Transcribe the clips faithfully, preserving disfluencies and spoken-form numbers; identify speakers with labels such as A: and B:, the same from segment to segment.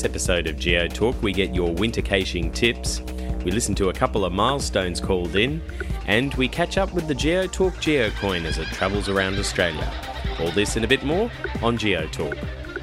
A: this episode of GeoTalk, we get your winter caching tips, we listen to a couple of milestones called in, and we catch up with the GeoTalk GeoCoin as it travels around Australia. All this and a bit more on GeoTalk.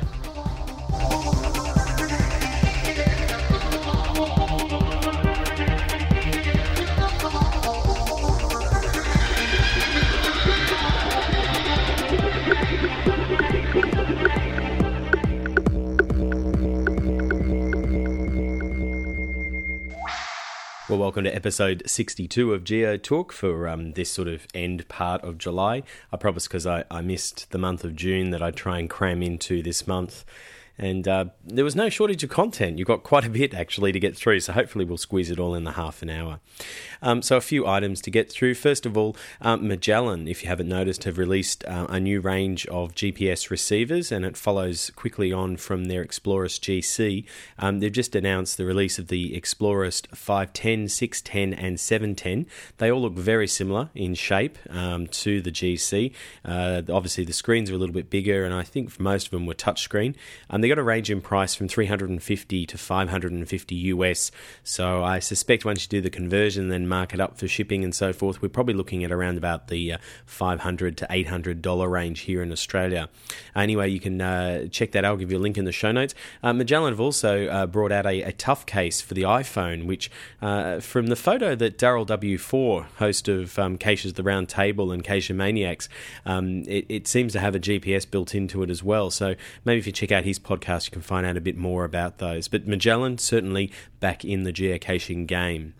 A: Well, welcome to episode sixty-two of GeoTalk for um, this sort of end part of July. I promised, because I, I missed the month of June, that I'd try and cram into this month. And uh, there was no shortage of content. You've got quite a bit, actually, to get through, so hopefully we'll squeeze it all in the half an hour. Um, so a few items to get through. First of all, um, Magellan, if you haven't noticed, have released uh, a new range of G P S receivers, and it follows quickly on from their Explorist G C. Um, they've just announced the release of the Explorist five ten, six ten, and seven ten. They all look very similar in shape um, to the G C. Uh, obviously, the screens are a little bit bigger, and I think for most of them were touchscreen. Um, they got a range in price from three hundred fifty to five hundred fifty U S, so I suspect once you do the conversion and then mark it up for shipping and so forth, we're probably looking at around about the uh, five hundred to eight hundred dollars range here in Australia. Anyway, you can uh, check that out. I'll give you a link in the show notes. Uh, Magellan have also uh, brought out a, a tough case for the iPhone, which uh, from the photo that Daryl W four, host of um, Caches the Round Table and Cache Maniacs, um, it, it seems to have a G P S built into it as well, so maybe if you check out his podcast you can find out a bit more about those. But Magellan certainly back in the geocaching game.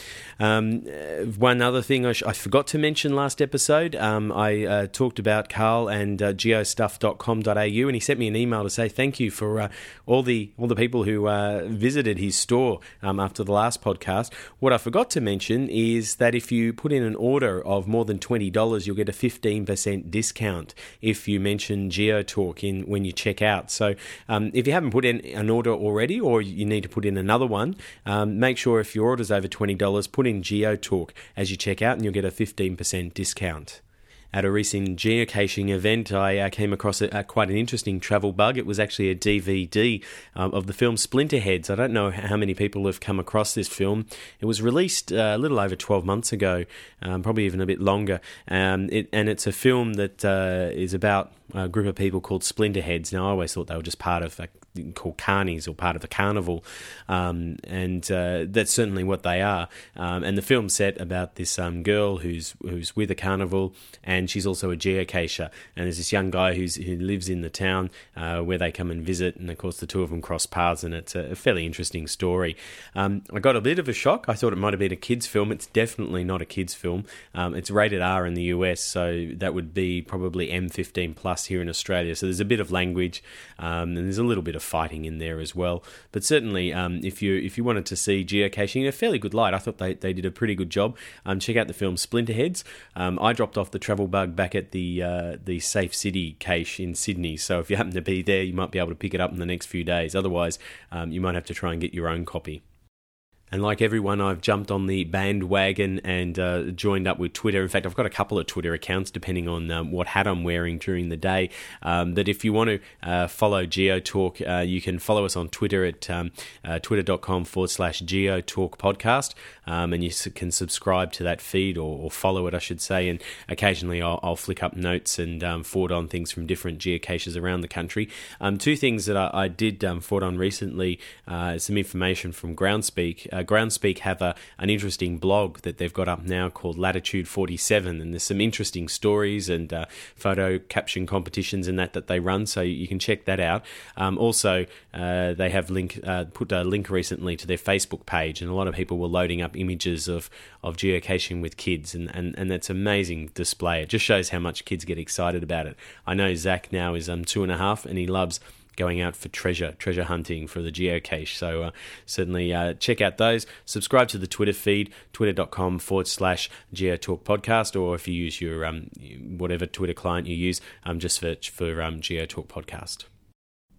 A: Um, one other thing I, sh- I forgot to mention last episode, um, I uh, talked about Carl and uh, geostuff dot com dot a u, and he sent me an email to say thank you for uh, all the all the people who uh, visited his store um, after the last podcast. What I forgot to mention is that if you put in an order of more than twenty dollars, you'll get a fifteen percent discount if you mention GeoTalk in when you check out. So um, if you haven't put in an order already, or you need to put in another one, um, make sure if your order's over twenty dollars, put in GeoTalk as you check out and you'll get a fifteen percent discount. At a recent geocaching event, I uh, came across a, a, quite an interesting travel bug. It was actually a D V D um, of the film Splinterheads. I don't know how many people have come across this film. It was released uh, a little over twelve months ago, um, probably even a bit longer. Um, it, and it's a film that uh, is about a group of people called Splinterheads. Now, I always thought they were just part of a called carnies or part of the carnival, um, and uh, that's certainly what they are. Um, and the film's set about this um, girl who's who's with a carnival, and she's also a geocacher. And there's this young guy who's who lives in the town uh, where they come and visit, and of course the two of them cross paths, and it's a, a fairly interesting story. Um, I got a bit of a shock. I thought it might have been a kids' film. It's definitely not a kids' film. Um, it's rated R in the U S, so that would be probably M fifteen plus here in Australia. So there's a bit of language, um, and there's a little bit of fighting in there as well. But certainly, um, if you if you wanted to see geocaching in a fairly good light, I thought they, they did a pretty good job. Um, check out the film Splinterheads. Um, I dropped off the travel bug back at the uh, the Safe City cache in Sydney, so if you happen to be there, you might be able to pick it up in the next few days. Otherwise, um, you might have to try and get your own copy. And like everyone, I've jumped on the bandwagon and uh, joined up with Twitter. In fact, I've got a couple of Twitter accounts depending on um, what hat I'm wearing during the day. Um, but if you want to uh, follow GeoTalk, uh, you can follow us on Twitter at um, uh, twitter.com forward slash GeoTalk podcast. Um, and you can subscribe to that feed or, or follow it, I should say. And occasionally I'll, I'll flick up notes and um, forward on things from different geocaches around the country. Um, two things that I, I did um, forward on recently, uh, some information from Groundspeak. Uh, Groundspeak have a, an interesting blog that they've got up now called Latitude forty-seven, and there's some interesting stories and uh, photo caption competitions and that that they run, so you can check that out. Um, also, uh, they have link uh, put a link recently to their Facebook page, and a lot of people were loading up images of, of geocaching with kids, and, and, and that's amazing display. It just shows how much kids get excited about it. I know Zach now is um, two and a half, and he loves going out for treasure, treasure hunting for the geocache. So uh, certainly uh, check out those. Subscribe to the Twitter feed, twitter.com forward slash GeoTalk podcast, or if you use your um, whatever Twitter client you use, um, just search for um, GeoTalk podcast.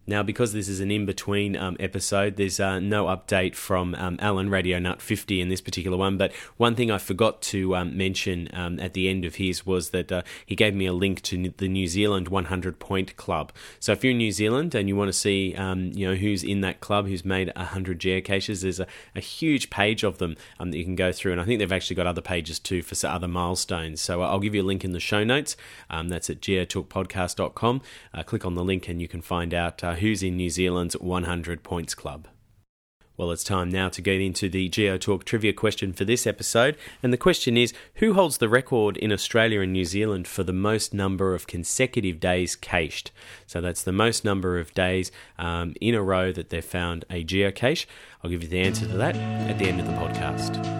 A: Now, because this is an in-between um, episode, there's uh, no update from um, Alan, Radio Nut fifty in this particular one, but one thing I forgot to um, mention um, at the end of his was that uh, he gave me a link to the New Zealand one hundred Point Club. So if you're in New Zealand and you want to see um, you know, who's in that club, who's made one hundred geocaches, there's a, a huge page of them um, that you can go through, and I think they've actually got other pages too for other milestones. So I'll give you a link in the show notes. Um, that's at geotalk podcast dot com. Uh, click on the link and you can find out uh, who's in New Zealand's one hundred Points Club. Well, it's time now to get into the GeoTalk trivia question for this episode. And the question is, who holds the record in Australia and New Zealand for the most number of consecutive days cached? So that's the most number of days um, in a row that they've found a geocache. I'll give you the answer to that at the end of the podcast.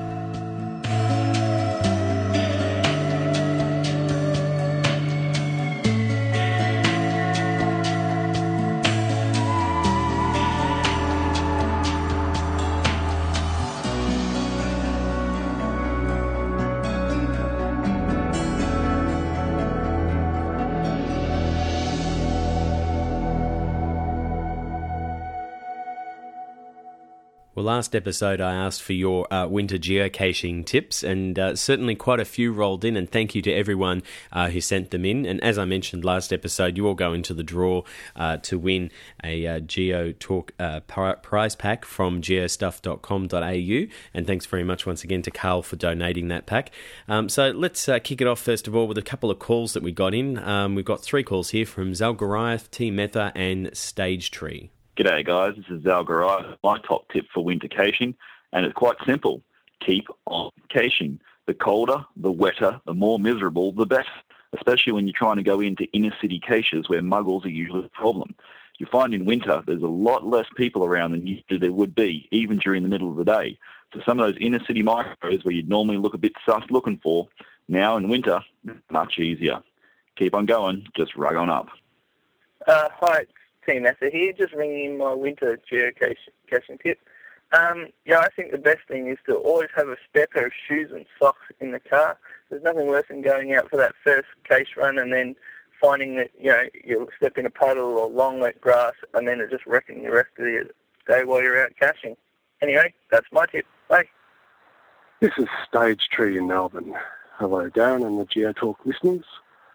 A: Well, last episode I asked for your uh, winter geocaching tips, and uh, certainly quite a few rolled in, and thank you to everyone uh, who sent them in. And as I mentioned last episode, you all go into the draw uh, to win a uh, GeoTalk uh, prize pack from geostuff dot com dot a u, and thanks very much once again to Carl for donating that pack. Um, so let's uh, kick it off first of all with a couple of calls that we got in. Um, we've got three calls here from Zal Goliath, T Metha, and Stage Tree.
B: G'day guys, this is Zal Goliath. My top tip for winter caching, and it's quite simple. Keep on caching. The colder, the wetter, the more miserable, the better, especially when you're trying to go into inner city caches where muggles are usually a problem. You find in winter there's a lot less people around than you there would be, even during the middle of the day. So some of those inner city micros where you'd normally look a bit sus looking for, now in winter, much easier. Keep on going, just rug on up.
C: Uh, hi. Team Essa here, just ringing in my winter geocaching tip. Um, yeah, I think the best thing is to always have a spare pair of shoes and socks in the car. There's nothing worse than going out for that first cache run and then finding that, you know, you step in a puddle or long wet grass and then it's just wrecking the rest of the day while you're out caching. Anyway, that's my tip. Bye.
D: This is Stage Tree in Melbourne. Hello, Darren and the GeoTalk listeners.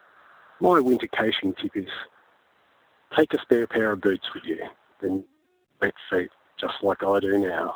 D: My winter caching tip is take a spare pair of boots with you, then wet feet, just like I do now.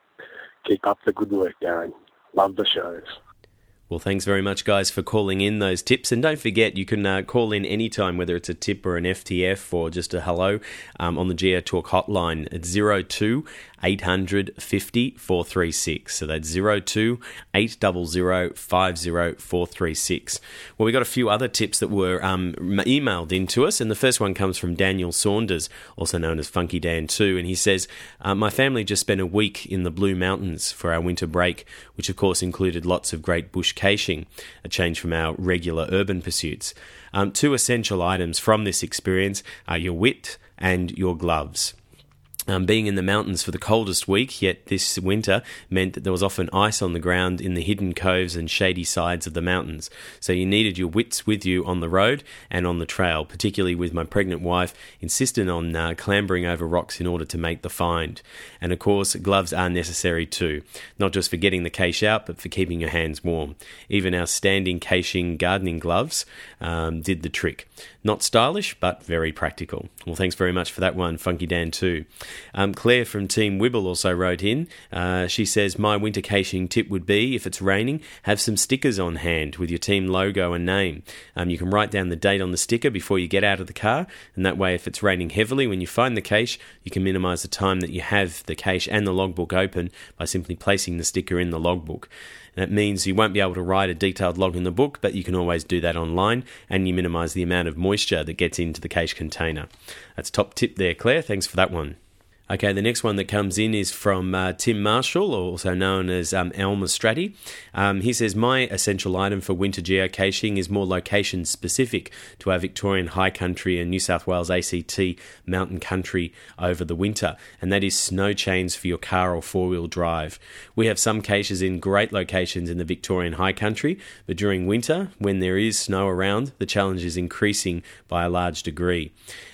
D: Keep up the good work, Darren. Love the shows.
A: Well, thanks very much, guys, for calling in those tips. And don't forget, you can uh, call in anytime, whether it's a tip or an F T F or just a hello, um, on the GeoTalk hotline. It's zero two eight hundred fifty four three six. So that's zero two eight hundred fifty four three six. Well, we got a few other tips that were um, emailed in to us, and the first one comes from Daniel Saunders, also known as Funky Dan two, and he says, uh, my family just spent a week in the Blue Mountains for our winter break, which of course included lots of great bush caching, a change from our regular urban pursuits. Um, two essential items from this experience are your wit and your gloves. Um, being in the mountains for the coldest week yet this winter meant that there was often ice on the ground in the hidden coves and shady sides of the mountains. So you needed your wits with you on the road and on the trail, particularly with my pregnant wife insisting on uh, clambering over rocks in order to make the find. And of course, gloves are necessary too, not just for getting the cache out, but for keeping your hands warm. Even our standing caching gardening gloves um, did the trick. Not stylish, but very practical. Well, thanks very much for that one, Funky Dan two. Um, Claire from Team Wibble also wrote in. Uh, she says, my winter caching tip would be, if it's raining, have some stickers on hand with your team logo and name. Um, you can write down the date on the sticker before you get out of the car, and that way if it's raining heavily when you find the cache, you can minimise the time that you have the cache and the logbook open by simply placing the sticker in the logbook. And it means you won't be able to write a detailed log in the book, but you can always do that online, and you minimise the amount of moisture that gets into the cache container. That's top tip there, Claire. Thanks for that one. Okay, the next one that comes in is from uh, Tim Marshall, also known as um, Elmer Stratty. Um, he says, my essential item for winter geocaching is more location specific to our Victorian high country and New South Wales A C T mountain country over the winter, and that is snow chains for your car or four-wheel drive. We have some caches in great locations in the Victorian high country, but during winter, when there is snow around, the challenge is increasing by a large degree.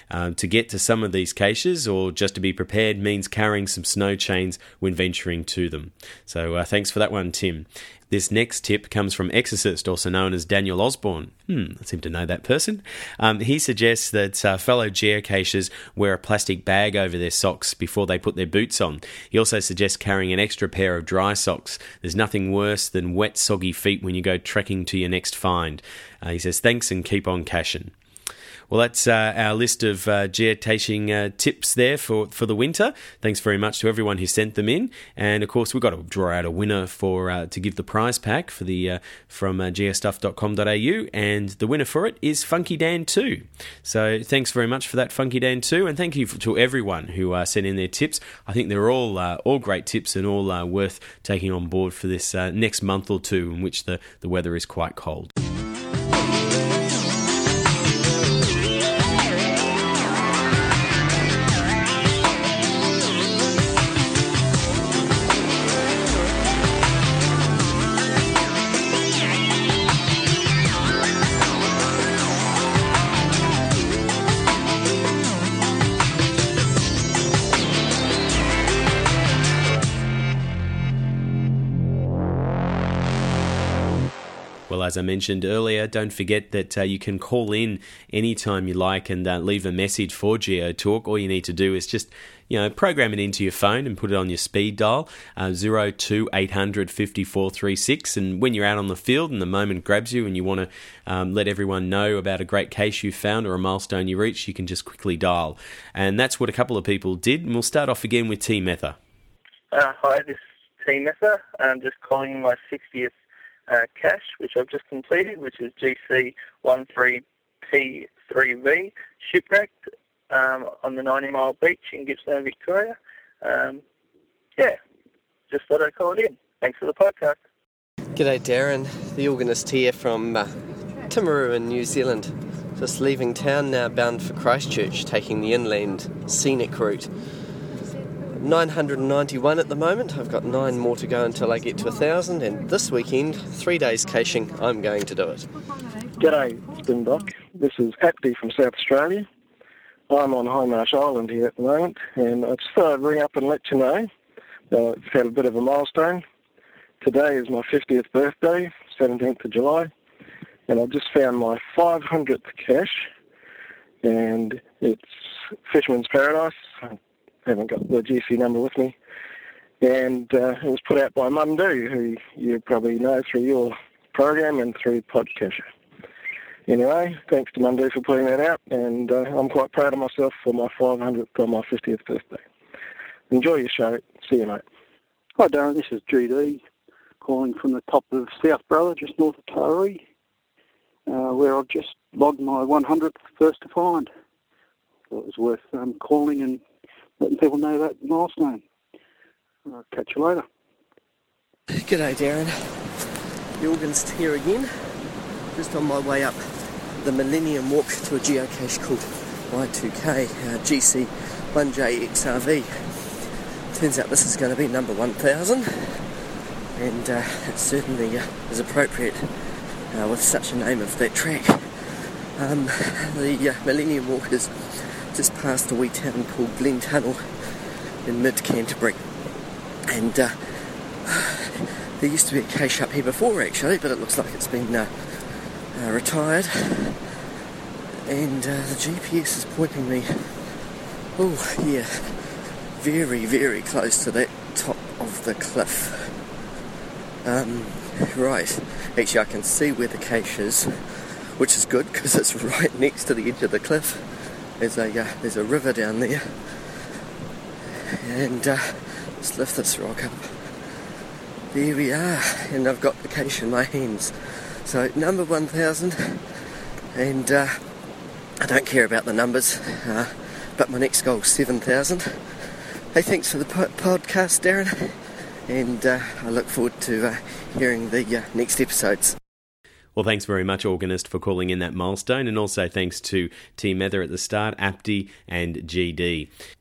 A: Um, to get to some of these caches, or just to be prepared, means carrying some snow chains when venturing to them. So uh, thanks for that one, Tim. This next tip comes from Exorcist, also known as Daniel Osborne. Hmm, I seem to know that person. Um, he suggests that uh, fellow geocachers wear a plastic bag over their socks before they put their boots on. He also suggests carrying an extra pair of dry socks. There's nothing worse than wet, soggy feet when you go trekking to your next find. Uh, he says, thanks and keep on caching. Well, that's uh, our list of uh, geocaching uh, tips there for, for the winter. Thanks very much to everyone who sent them in. And, of course, we've got to draw out a winner for uh, to give the prize pack for the uh, from uh, geostuff dot com dot a u. And the winner for it is Funky Dan two. So thanks very much for that, Funky Dan two. And thank you for, to everyone who uh, sent in their tips. I think they're all uh, all great tips and all uh, worth taking on board for this uh, next month or two in which the, the weather is quite cold. Well, as I mentioned earlier, don't forget that uh, you can call in anytime you like and uh, leave a message for GeoTalk. All you need to do is just, you know, program it into your phone and put it on your speed dial, uh, zero two eight hundred fifty-four thirty-six. And when you're out on the field and the moment grabs you and you want to um, let everyone know about a great cache you found or a milestone you reached, you can just quickly dial. And that's what a couple of people did. And we'll start off again with T. Metha.
C: Uh, hi, this is T. Metha. I'm just calling my sixtieth Uh, cache, which I've just completed, which is G C thirteen P three V, shipwrecked um, on the ninety mile beach in Gippsland, Victoria. Um, yeah, just thought I'd call it in. Thanks for the podcast.
E: G'day Darren, the organist here from uh, Timaru in New Zealand. Just leaving town now, bound for Christchurch, taking the inland scenic route. nine hundred ninety-one at the moment. I've got nine more to go until I get to one thousand, and this weekend, three days caching, I'm going to do it.
D: G'day, Springbok. This is Apty from South Australia. I'm on Highmarsh Island here at the moment, and I just thought I'd ring up and let you know uh, I've had a bit of a milestone. Today is my fiftieth birthday, seventeenth of July, and I've just found my five hundredth cache, and it's Fisherman's Paradise. I haven't got the G C number with me, and uh, it was put out by Mundu, who you probably know through your program and through Podcacher. Anyway, thanks to Mundu for putting that out, and uh, I'm quite proud of myself for my five hundredth or my fiftieth birthday. Enjoy your show. See you, mate.
F: Hi, Darren. This is G D, calling from the top of South Brother, just north of Taree, uh, where I've just logged my one hundredth first to find. Thought it was worth um, calling and letting people know that milestone. I'll catch you later.
E: G'day Darren, the organist here again, just on my way up the Millennium Walk to a geocache called Y two K, uh, G C one J X R V. Turns out this is going to be number one thousand, and uh, it certainly uh, is appropriate uh, with such a name of that track. Um, the uh, Millennium Walk is just past a wee town called Glen Tunnel in mid-Canterbury, and uh, there used to be a cache up here before actually, but it looks like it's been uh, uh, retired, and uh, the G P S is pointing me, oh yeah, very very close to that top of the cliff. Um, right, actually I can see where the cache is, which is good because it's right next to the edge of the cliff. There's a uh, there's a river down there, and uh, let's lift this rock up. There we are, and I've got the cache in my hands. So number one thousand, and uh, I don't care about the numbers, uh, but my next goal is seven thousand. Hey, thanks for the po- podcast, Darren, and uh, I look forward to uh, hearing the uh, next episodes.
A: Well, thanks very much, Organist, for calling in that milestone, and also thanks to T. Metha at the start, Apty and G D.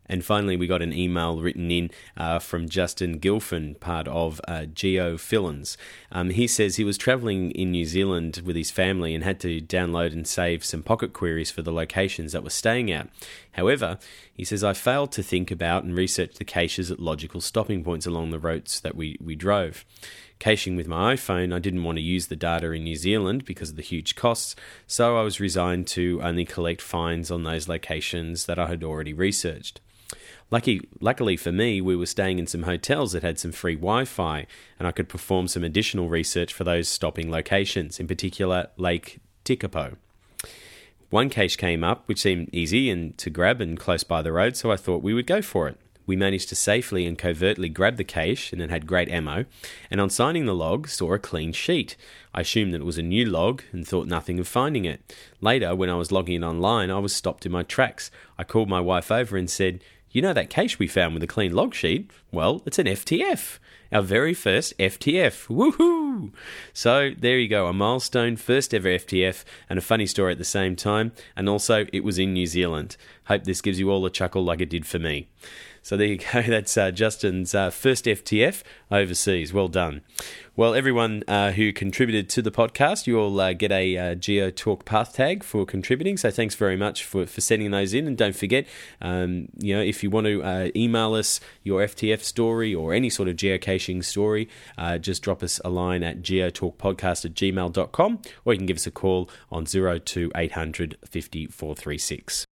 A: And finally, we got an email written in uh, from Justin Gilfin, part of uh, GeoFillins. Um, he says he was travelling in New Zealand with his family and had to download and save some pocket queries for the locations that we're staying at. However, he says, I failed to think about and research the caches at logical stopping points along the routes that we, we drove. Caching with my iPhone, I didn't want to use the data in New Zealand because of the huge costs, so I was resigned to only collect finds on those locations that I had already researched. Lucky, luckily for me, we were staying in some hotels that had some free Wi-Fi, and I could perform some additional research for those stopping locations, in particular Lake Tekapo. One cache came up, which seemed easy and to grab and close by the road, so I thought we would go for it. We managed to safely and covertly grab the cache, and it had great ammo, and on signing the log, saw a clean sheet. I assumed that it was a new log and thought nothing of finding it. Later, when I was logging in online, I was stopped in my tracks. I called my wife over and said, "You know that cache we found with a clean log sheet? Well, it's an F T F. Our very first F T F. Woohoo!" So there you go, a milestone, first ever F T F, and a funny story at the same time. And also, it was in New Zealand. Hope this gives you all a chuckle like it did for me. So there you go, that's uh, Justin's uh, first F T F overseas. Well done. Well, everyone uh, who contributed to the podcast, you all uh, get a uh, GeoTalk Path tag for contributing. So thanks very much for, for sending those in. And don't forget, um, you know, if you want to uh, email us your F T F story or any sort of geocaching story, uh, just drop us a line at geotalkpodcast at gmail dot com, or you can give us a call on zero two eight hundred fifty four three six.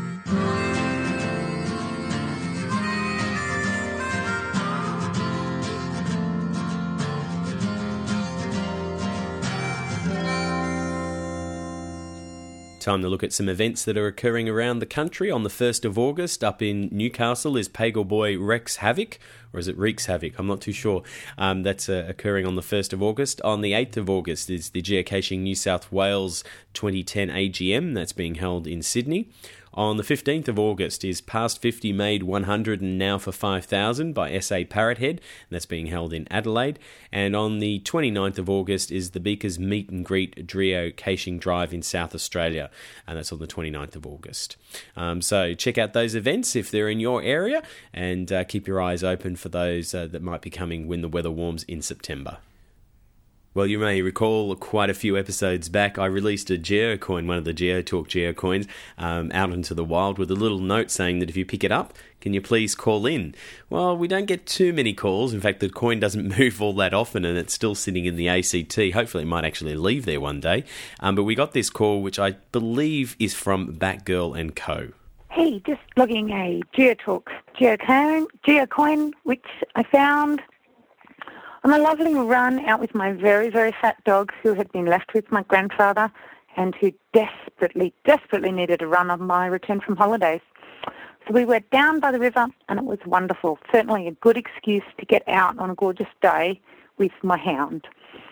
A: Time to look at some events that are occurring around the country. On the first of August, up in Newcastle, is Pagel Boy Rex Havoc, or is it Reeks Havoc? I'm not too sure. Um, that's uh, occurring on the first of August. On the eighth of August is the Geocaching New South Wales twenty ten A G M. That's being held in Sydney. On the fifteenth of August is Past fifty Made one hundred and Now for five thousand by S A Parrothead, and that's being held in Adelaide. And on the twenty-ninth of August is the Beakers Meet and Greet Geocaching Drive in South Australia, and that's on the twenty-ninth of August. Um, so check out those events if they're in your area, and uh, keep your eyes open for those uh, that might be coming when the weather warms in September. Well, you may recall quite a few episodes back, I released a geocoin, one of the GeoTalk geocoins, um, out into the wild with a little note saying that if you pick it up, can you please call in? Well, we don't get too many calls. In fact, the coin doesn't move all that often, and it's still sitting in the A C T. Hopefully, it might actually leave there one day. Um, but we got this call, which I believe is from Batgirl and Co.
G: Hey, just logging a GeoTalk geocoin, geocoin, which I found on a lovely run out with my very, very fat dog who had been left with my grandfather and who desperately, desperately needed a run on my return from holidays. So we were down by the river and it was wonderful. Certainly a good excuse to get out on a gorgeous day with my hound.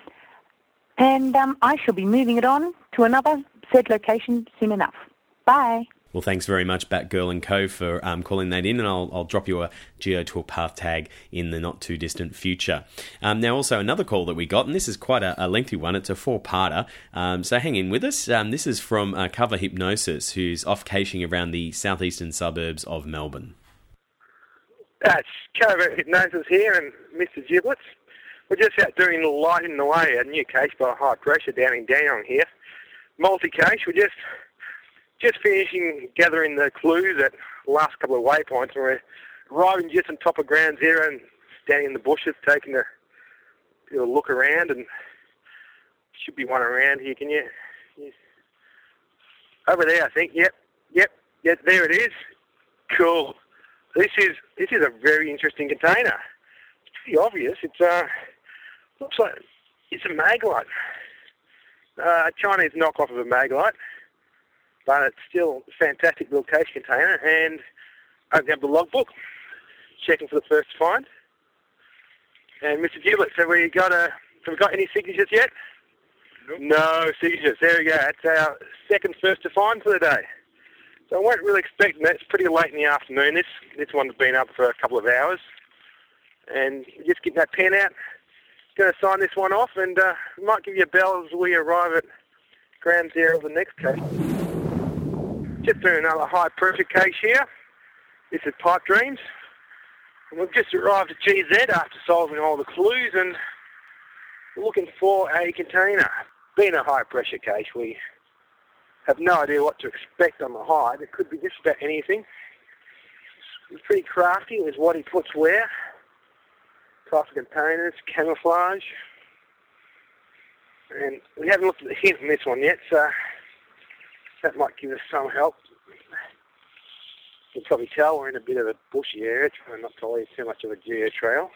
G: And um, I shall be moving it on to another said location soon enough. Bye.
A: Well, thanks very much, Batgirl and Co, for um, calling that in, and I'll, I'll drop you a GeoTalk Path tag in the not-too-distant future. Um, now, also another call that we got, and this is quite a, a lengthy one. It's a four-parter, um, so hang in with us. Um, this is from uh, Cover Hypnosis, who's off caching around the southeastern suburbs of Melbourne.
H: That's Cover Hypnosis here, and Mister Giblets. We're just out doing lighting the way, a new cache by high pressure down in Dandenong here. Multi-cache, we're just... Just finishing gathering the clues at the last couple of waypoints, and we're arriving just on top of ground zero and standing in the bushes taking a, a look around, and should be one around here, can you? Yes. Over there, I think. Yep, yep, yep. There it is. Cool. This is this is a very interesting container. It's pretty obvious. It's uh looks like it's a Maglite, uh, a Chinese knockoff of a Maglite. But it's still a fantastic little cache container, and opening up the logbook, checking for the first find. And Mister Giblet, have we got a, have we got any signatures yet? Nope. No signatures. There we go. That's our second first to find for the day. So I weren't really expecting that. It's pretty late in the afternoon. This this one's been up for a couple of hours, and just getting that pen out. Going to sign this one off, and uh, we might give you a bell as we arrive at ground zero of the next cache. Just doing another high pressure cache here. This is Pipe Dreams. And we've just arrived at G Z after solving all the clues and looking for a container. Being a high pressure cache, we have no idea what to expect on the hide. It could be just about anything. He's pretty crafty with what he puts where. Types of containers, camouflage. And we haven't looked at the hint on this one yet, so that might give us some help. You can probably tell we're in a bit of a bushy area, trying not to leave too much of a geo trail.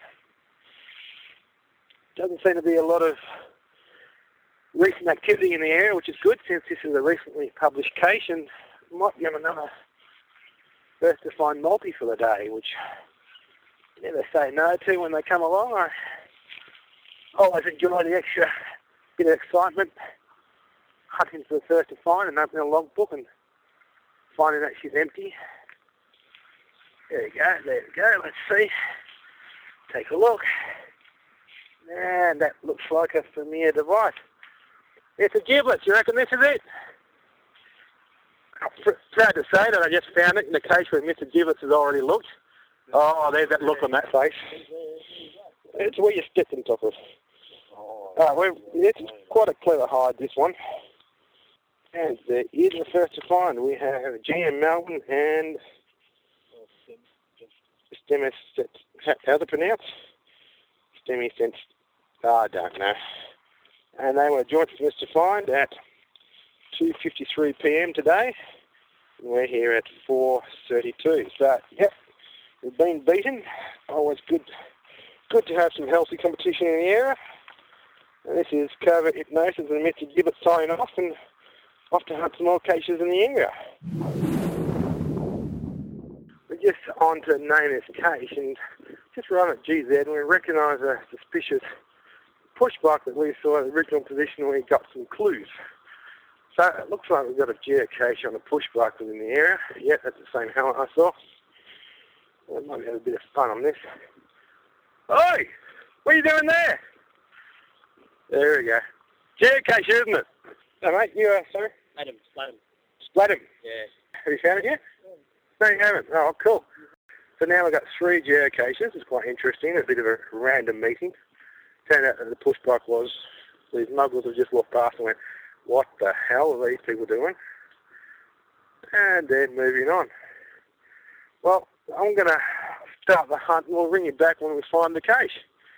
H: Doesn't seem to be a lot of recent activity in the area, which is good since this is a recently published cache and might be on another first to find multi for the day, which you never say no to when they come along. I always enjoy the extra bit of excitement, hunting for the first to find and opening a logbook and finding that she's empty. There we go, there we go, let's see. Take a look. And that looks like a familiar device. It's a giblet, you reckon this is it? I'm pr- proud to say that I just found it in the case where Mister Giblets has already looked. Oh, there's that look on that face. It's where you stepped on top of. Uh, we're, it's quite a clever hide, this one. And there is the first to find. We have G M Melbourne and Stemis, how's it pronounced? Stemis, oh, I don't know. And they were joint for us to find at two fifty-three p m today. And we're here at four thirty-two. So, yep, we've been beaten. Always good good to have some healthy competition in the area. And this is Covert Hypnosis and Mister Gibbet signing off and off to hunt some more caches in the area. We're just on to name this cache and just run at G Z and we recognise a suspicious push block that we saw at the original position where we got some clues. So it looks like we've got a geocache on a push block within the area. Yeah, that's the same helmet I saw. We might have a bit of fun on this. Oi! What are you doing there? There we go. Geocache, isn't it? Oh, mate, you, uh, sorry?
E: Splat him, splat him.
H: Splat him?
E: Yeah.
H: Have you found it yet? No, you haven't. Oh, cool. So now we've got three geocaches. It's quite interesting. A bit of a random meeting. Turned out that the push block was these muggles have just walked past and went, what the hell are these people doing? And then moving on. Well, I'm going to start the hunt and we'll ring you back when we find the cache.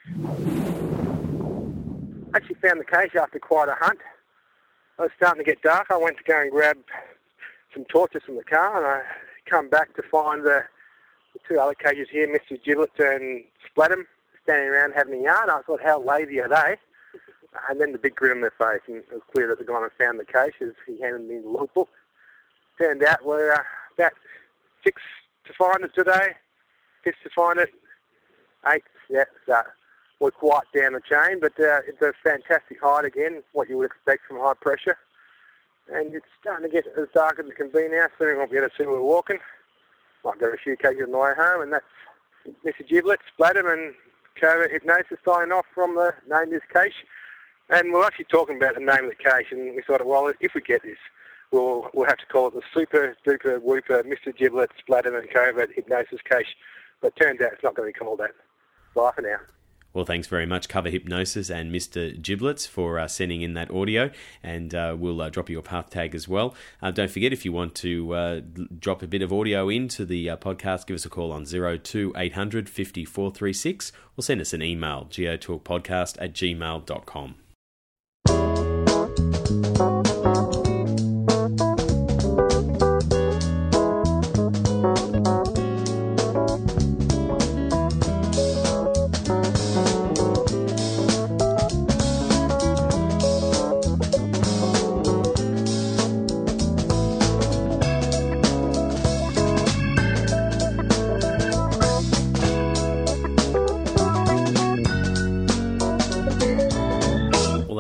H: I actually found the cache after quite a hunt. It was starting to get dark. I went to go and grab some torches from the car and I come back to find the, the two other caches here, Mister Giblet and Splatum, standing around having a yarn. I thought, how lazy are they? And then the big grin on their face, and it was clear that the guy who found the cache as he handed me the logbook. Turned out we're uh, about six to find it today, fifth to find it, eight, yeah, so we're quite down the chain, but uh, it's a fantastic hide again, what you would expect from high pressure. And it's starting to get as dark as it can be now, soon we'll be able to see where we're walking. Might go a few caches on the way home, and that's Mister Giblet, Splatum, and Covert Hypnosis signing off from the Name This Cache. And we're actually talking about the name of the cache, and we thought, well, if we get this, we'll we'll have to call it the Super Duper Whooper Mister Giblet, Splatum, and Covert Hypnosis Cache. But it turns out it's not going to be called that. Bye for now.
A: Well, thanks very much, Cover Hypnosis and Mister Giblets, for uh, sending in that audio, and uh, we'll uh, drop you your path tag as well. Uh, don't forget, if you want to uh, drop a bit of audio into the uh, podcast, give us a call on zero two eight hundred fifty-four thirty-six or send us an email, geotalkpodcast at gmail dot com.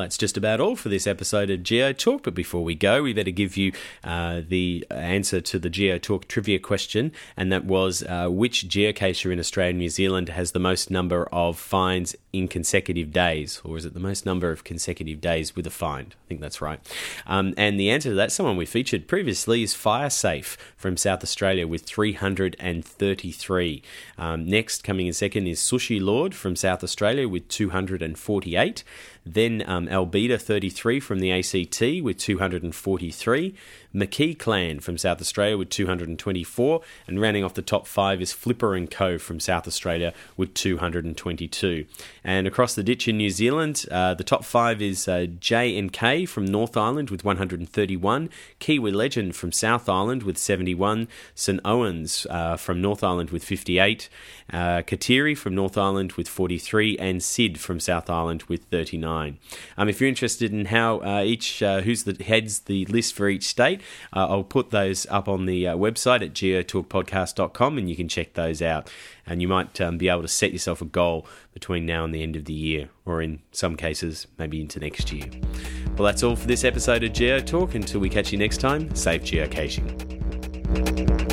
A: that's just about all for this episode of Geo Talk. But before we go, we better give you uh, the answer to the Geo Talk trivia question, and that was uh, which geocacher in Australia and New Zealand has the most number of finds in consecutive days, or is it the most number of consecutive days with a find? I think that's right. Um, and the answer to that, someone we featured previously, is FireSafe from South Australia with three hundred thirty-three. Um, next, coming in second, is Sushi Lord from South Australia with two hundred forty-eight. Then um, Albeda thirty-three from the A C T with two hundred forty-three. McKee Clan from South Australia with two hundred twenty-four. And rounding off the top five is Flipper and Co from South Australia with two hundred twenty-two. And across the ditch in New Zealand, uh, the top five is uh, J and K from North Island with one hundred thirty-one. Kiwi Legend from South Island with seventy-one. St Owens uh, from North Island with fifty-eight. Uh, Kateri from North Island with forty-three. And Sid from South Island with thirty-nine. Um, if you're interested in how uh, each, uh, who's the heads the list for each state, uh, I'll put those up on the uh, website at geotalk podcast dot com, and you can check those out. And you might um, be able to set yourself a goal between now and the end of the year, or in some cases, maybe into next year. Well, that's all for this episode of Geo Talk. Until we catch you next time, safe geocaching.